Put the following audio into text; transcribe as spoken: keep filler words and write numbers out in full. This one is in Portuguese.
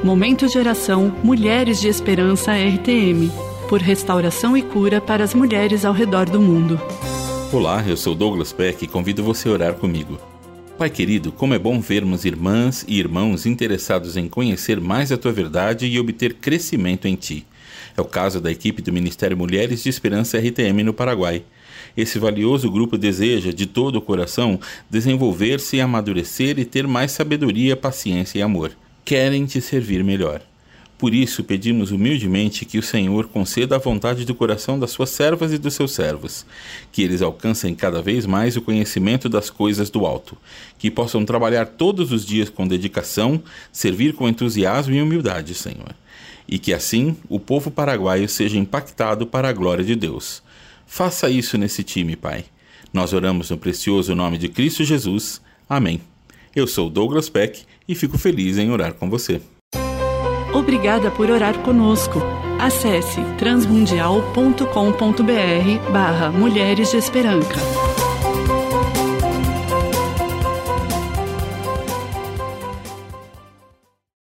Momento de oração Mulheres de Esperança R T M, por restauração e cura para as mulheres ao redor do mundo. Olá, eu sou Douglas Peck e convido você a orar comigo. Pai querido, como é bom vermos irmãs e irmãos interessados em conhecer mais a Tua verdade e obter crescimento em Ti. É o caso da equipe do Ministério Mulheres de Esperança R T M no Paraguai. Esse valioso grupo deseja, de todo o coração, desenvolver-se, amadurecer e ter mais sabedoria, paciência e amor. Querem Te servir melhor. Por isso, pedimos humildemente que o Senhor conceda a vontade do coração das Suas servas e dos seus servos, que eles alcancem cada vez mais o conhecimento das coisas do alto, que possam trabalhar todos os dias com dedicação, servir com entusiasmo e humildade, Senhor, e que assim o povo paraguaio seja impactado para a glória de Deus. Faça isso nesse time, Pai. Nós oramos no precioso nome de Cristo Jesus. Amém. Eu sou Douglas Peck e fico feliz em orar com você. Obrigada por orar conosco. Acesse transmundial ponto com ponto br barra Mulheres de Esperança.